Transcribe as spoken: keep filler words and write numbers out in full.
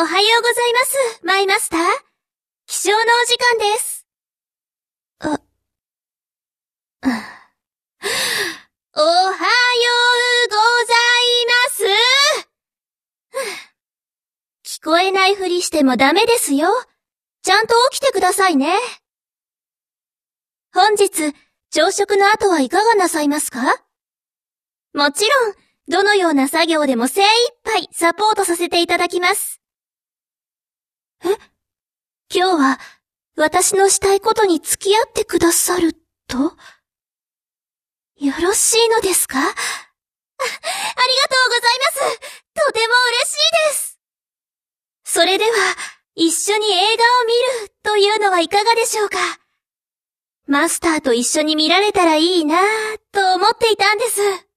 おはようございます、マイマスター。起床のお時間です。あ、おはようございます。聞こえないふりしてもダメですよ。ちゃんと起きてくださいね。本日、朝食の後はいかがなさいますか？もちろん、どのような作業でも精一杯サポートさせていただきます。え？今日は、私のしたいことに付き合ってくださると？よろしいのですか？あ、ありがとうございます。とても嬉しいです。それでは、一緒に映画を見るというのはいかがでしょうか？マスターと一緒に見られたらいいなぁと思っていたんです。